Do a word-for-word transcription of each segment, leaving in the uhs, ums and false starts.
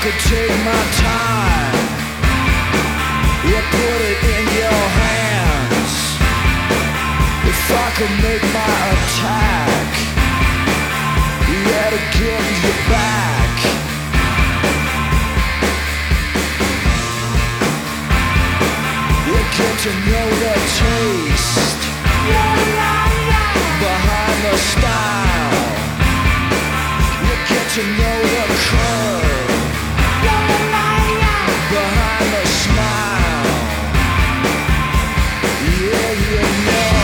to take my time. You put it in your hands. If I could make my attack, yeah, to get you back. You get to know the taste behind the style. You get to know the curve behind the smile. Yeah, you know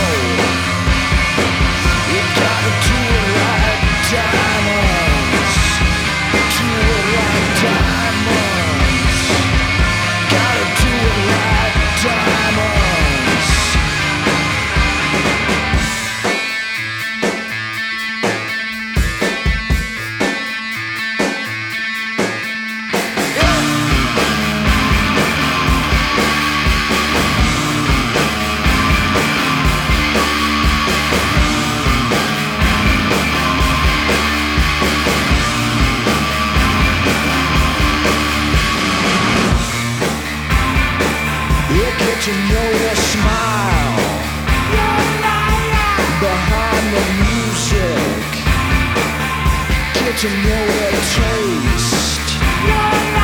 you gotta do it like diamonds. Do it like diamonds. Gotta do it like diamonds. You get to know the smile behind the music. Get to know the taste